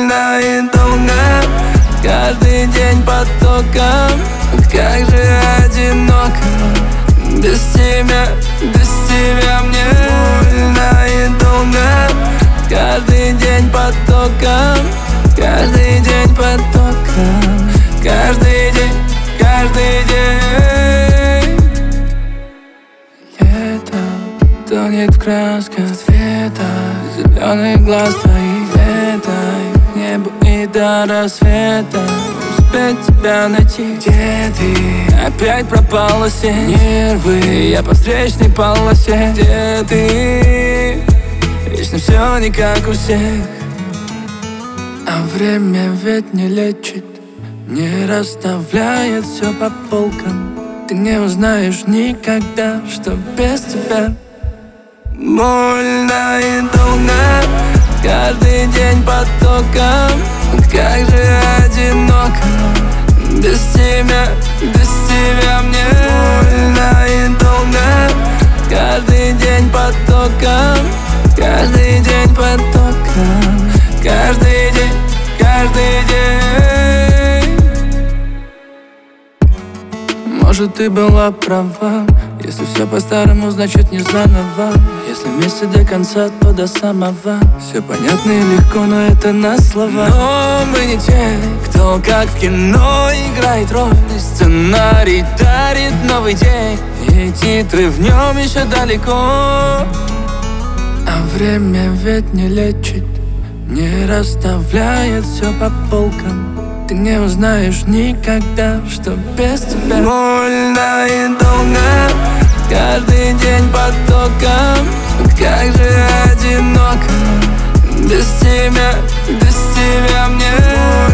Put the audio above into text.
больно и долго, каждый день потоком. Как же одиноко без тебя мне больно и долго, каждый день потоком, каждый день потоком, каждый день. Лето тонет в красках цвета, зеленый глаз твоих летай в небо и до рассвета. Успеть тебя найти, где ты? Опять пропала сеть, нервы, я по встречной полосе. Где ты? Вечно все не как у всех. А время ведь не лечит, не расставляет все по полкам. Ты не узнаешь никогда, что без тебя больно и долго, каждый день потоком. Как же одиноко без тебя мне больно и долго, каждый день потоком, каждый день потоком, каждый день. Может, ты была права, если все по-старому, значит не заново. Если вместе до конца, то до самого. Все понятно и легко, но это на слова. Но мы не те, кто как в кино играет роль. Сценарий дарит новый день, и титры в нем еще далеко. А время ведь не лечит, не расставляет все по полкам. Ты не узнаешь никогда, что без тебя больно и долго, каждый день потоком. Как же одиноко без тебя мне